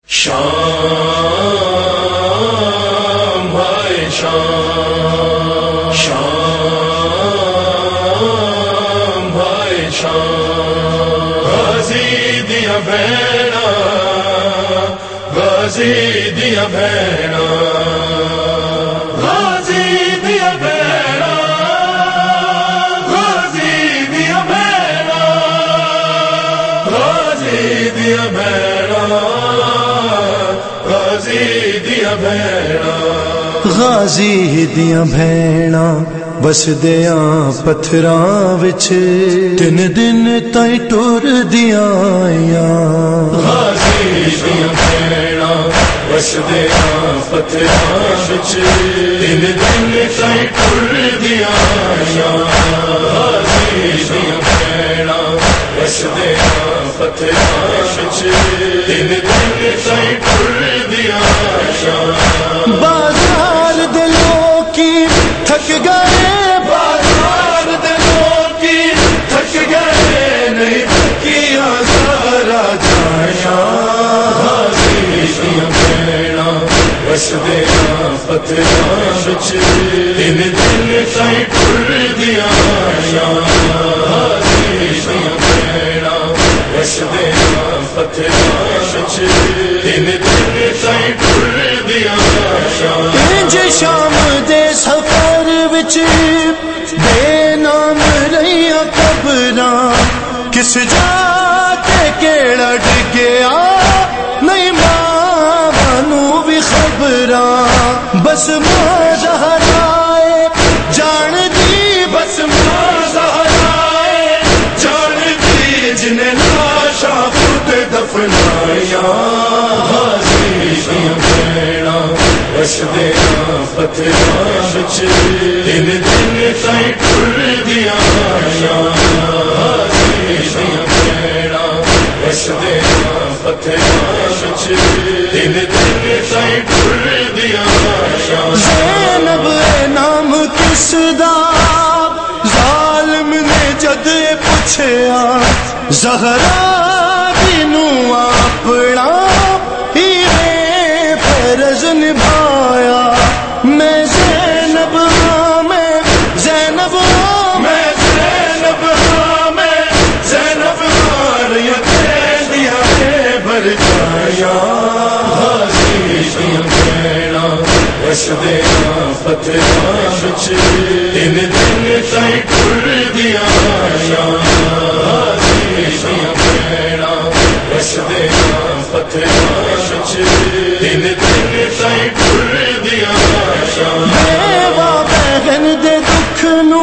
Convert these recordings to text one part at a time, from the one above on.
شام بھائی شام، شام بھائی شام، غازی دیا بھیڑا، غازی دیا بھیڑا، غازی دیا بھیڑا، غازی دیا بھیڑا، غازی دیا بھیڑا، غازی دیا بھیڑا، غازی دیاں بھیڑاں وسدیاں پتھراں وچ تین دن تائیں ٹر دیاں آئیاں، غازی دیاں بھیڑاں وسدیاں پتھراں وچ تین دن تائیں ٹر دیاں آئیاں، غازی دیاں بھیڑاں وسدیاں پتھراں وچ تین دن تائیں ٹر دیاں آئیاں، بازار دے لوکی تھک گئے، بازار دے لوکی تھک گئے، نہیں تھکیاں سارا جائیاں، غازی دیاں بھیڑاں وسدیاں پتھراں وچ تین دن تائیں ٹر دیاں آئیاں، غازی دیاں بھیڑاں وسدیاں پتھراں وچ تین دن تائیں ٹر دیاں آئیاں، انج شام دے سفر وچ بے نام رہیاں قبراں، کس جا تے کیڑا ڈگیا نہیں ماں نو بھی خبراں، بس ماں زہرائے جان دی، بس ماں زہرائے جان دی، جنہیں لاشاں خود دفنائیاں، غازی دیاں بھیڑاں وسدیاں پتھراں وچ تین دن تائیں ٹر دیاں آئیاں، غازی دیاں بھیڑاں وسدیاں پتھراں وچ تین دن تائیں ٹر دیاں آئیاں، زینب نام کس دا ظالم نے جد پوچھیا، زہرا دینو اپنا ایویں فرض نبھایا، میں زینب ہاں، میں زینب ہاں، میں زینب ہاں، میں زینب ہاں، ریا تیریاں بھر جائیاں، غازی دیاں بھیڑاں وسدیاں پتھراں وچ تین دن تائیں ٹر دیاں آئیاں، غازی دیاں بھیڑاں وسدیاں پتھراں وچ تین دن تائیں ٹر دیاں آئیاں، بیوہ بہن دے دکھ نو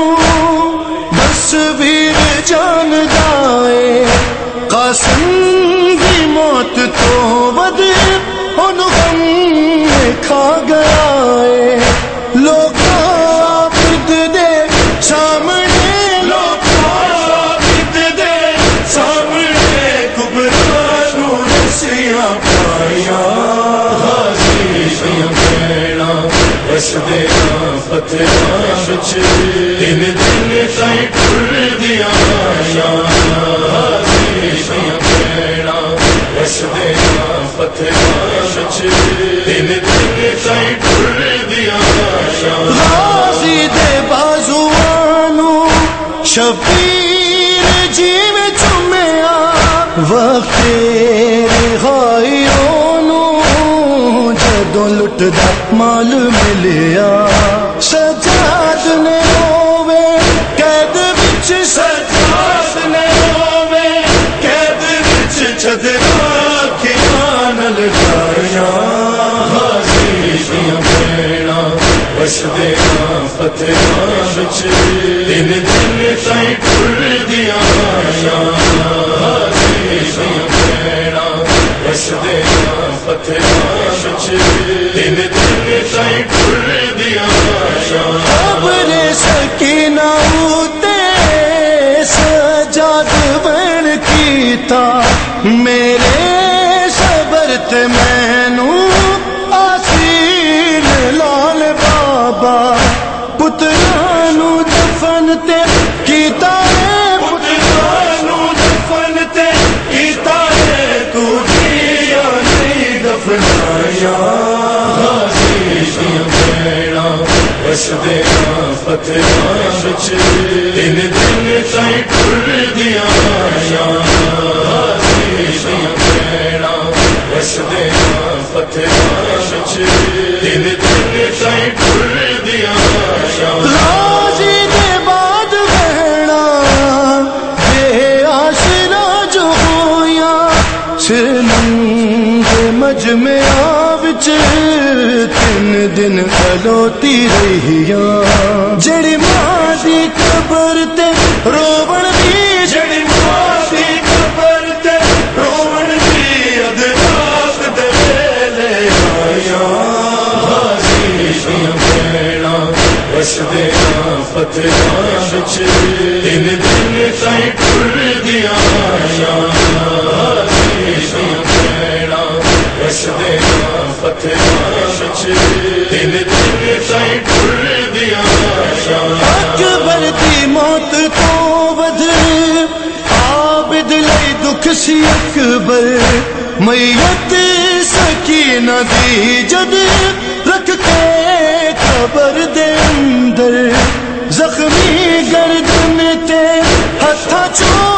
بس ویر جاندا اے، قاسم دی موت تو ود اونوں غم کھا گیا اے، لوکاں عابد دے سامنے، لوکاں عابد دے سامنے کبرا نو رسیاں پائیاں، غازی دیاں بھیڑاں وسدیاں پتھراں وچ تین دن تائیں ٹر دیاں آئیاں، غازی دیاں بھیڑاں وسدیاں پتھراں وچ تین دن تائیں ٹر دیاں آئیاں، غازی دے بازوانو شبیر جیویں چومیا، وقت رہائیوں نو جدوں لٹدا مال ملیا، سجاد نے رووے قید وچ، سجاد نے رووے قید وچ، چدراں اکھیاں نال جائیاں، غازی دیاں بھیڑاں وسدیاں پتھراں وچ تین دن تائیں ٹر دیاں آئیاں، غازی دیاں بھیڑاں وسدیاں پتھراں وچ تین دن تائیں ٹر دیاں آئیاں، قبر سکینہ اُتے سجاد بن کیتا، میرے صبر تے مینوں آسین لال بابا، پتراں نو دفن تے کیتا ہے، پتراں نو دفن تے کیتا ہے، تو دیا نہیں رشدیاں پتھراں وچ تین دن تائیں ٹر دیاں دیاں بھیڑاں رشدیاں پتھراں وچ تین دن تائیں ٹر دیاں راضی دے بعد بہنا بے آشنا جو ہویاں سنگ مجمعہ وچ تین دن کھلوتی رہیاں جڑی ماں دی قبر تے روون دی جڑی ماں دی قبر تے روون دی اد رات دے ویلے آیاں دیاں بھیڑاں رشدیاں پتھراں وچ تین دن تائیں ٹر دیاں دیاں بھیڑاں رشدیاں پتھراں وچ تین دن تائیں ٹر دیاں اکبر دی موت تو ود عابد لئی دکھ سی اکبر میت سکینہ دی جد رکھ کے قبر دے اندر زخمی گردن تے ہتھاں چوں